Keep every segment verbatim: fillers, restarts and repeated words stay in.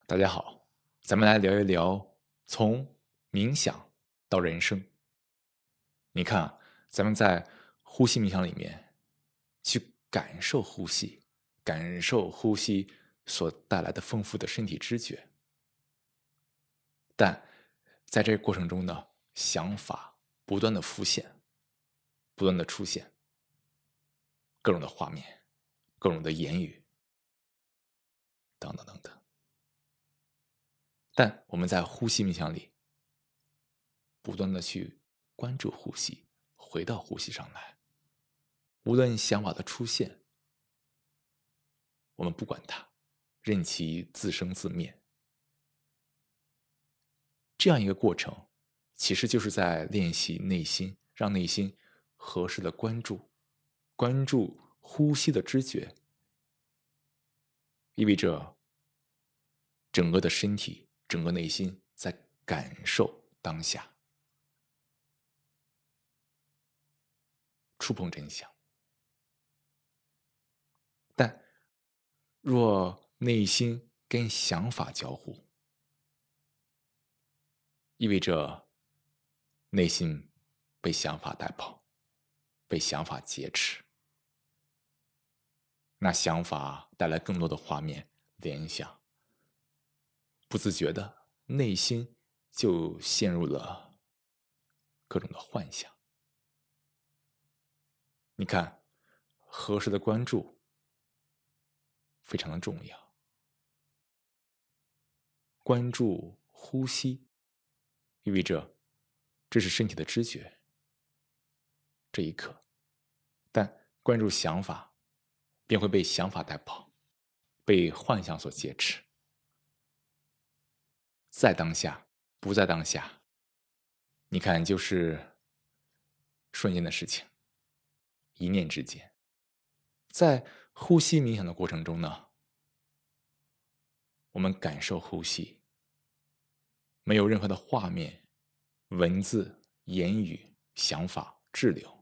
大家好，咱们来聊一聊从冥想到人生。你看啊，咱们在呼吸冥想里面去感受呼吸，感受呼吸所带来的丰富的身体知觉。但在这个过程中呢，想法不断的浮现，不断的出现，各种的画面，各种的言语，等等等等。但我们在呼吸冥想里，不断的去关注呼吸，回到呼吸上来。无论想法的出现，我们不管它，任其自生自灭。这样一个过程，其实就是在练习内心，让内心合适的关注，关注呼吸的知觉，意味着整个的身体，整个内心在感受当下，触碰真相。但若内心跟想法交互，意味着内心被想法带跑，被想法劫持。那想法带来更多的画面联想，不自觉的内心就陷入了各种的幻想。你看，合适的关注非常的重要。关注呼吸，意味着这是身体的知觉，这一刻。但关注想法，便会被想法带跑，被幻想所劫持。在当下，不在当下，你看就是瞬间的事情，一念之间。在呼吸冥想的过程中呢，我们感受呼吸，没有任何的画面、文字、言语、想法滞留。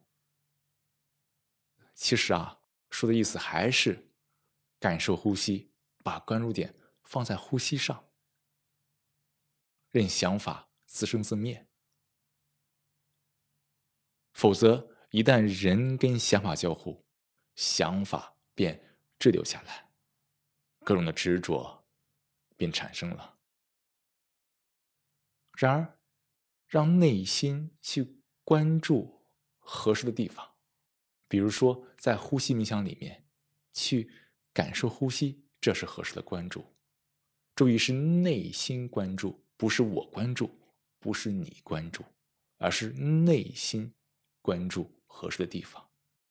其实啊，说的意思还是感受呼吸，把关注点放在呼吸上，任想法自生自灭。否则，一旦人跟想法交互，想法便滞留下来，各种的执着便产生了。然而，让内心去关注合适的地方，比如说在呼吸冥想里面去感受呼吸，这是合适的关注。注意是内心关注，不是我关注，不是你关注，而是内心关注合适的地方。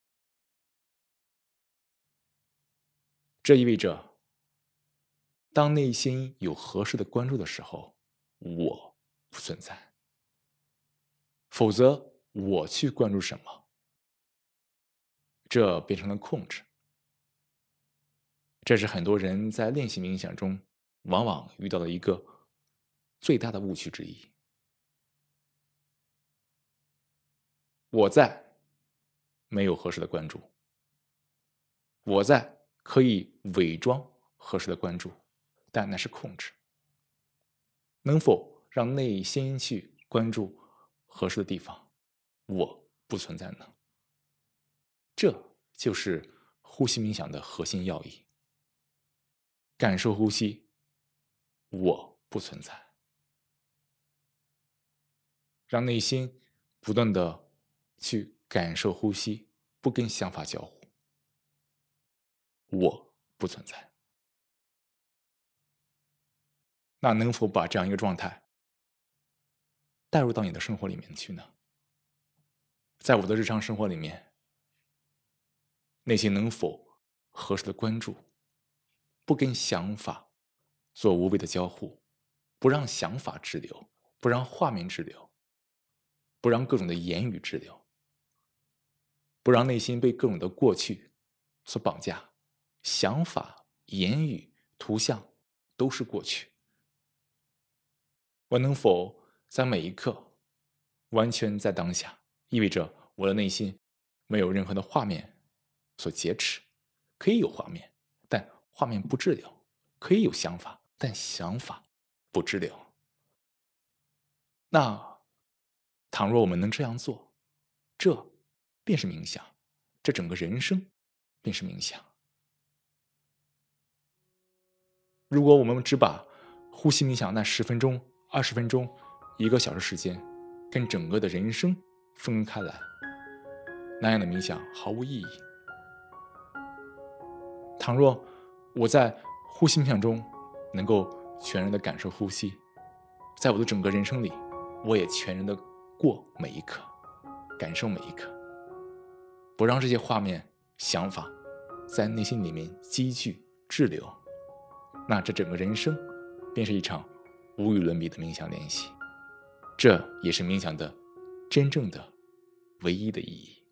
这意味着，当内心有合适的关注的时候，我不存在。否则，我去关注什么，这变成了控制。这是很多人在练习冥想中往往遇到的一个最大的误区之一。我在，没有合适的关注；我在，可以伪装合适的关注，但那是控制。能否让内心去关注合适的地方，我不存在呢？这就是呼吸冥想的核心要义。感受呼吸，我不存在。让内心不断的去感受呼吸，不跟想法交互，我不存在。那能否把这样一个状态带入到你的生活里面去呢？在我的日常生活里面，内心能否合适的关注，不跟想法做无谓的交互，不让想法滞留，不让画面滞留，不让各种的言语滞留，不让内心被各种的过去所绑架。想法、言语、图像都是过去。我能否在每一刻完全在当下，意味着我的内心没有任何的画面所劫持。可以有画面，但画面不滞留；可以有想法， 但想法不滞留。那倘若我们能这样做，这便是冥想，这整个人生便是冥想。如果我们只把呼吸冥想那十分钟、二十分钟、一个小时时间，跟整个的人生分开来，那样的冥想毫无意义。倘若我在呼吸冥想中能够全然的感受呼吸，在我的整个人生里，我也全然的过每一刻，感受每一刻，不让这些画面、想法在内心里面积聚滞留，那这整个人生便是一场无与伦比的冥想练习。这也是冥想的真正的唯一的意义。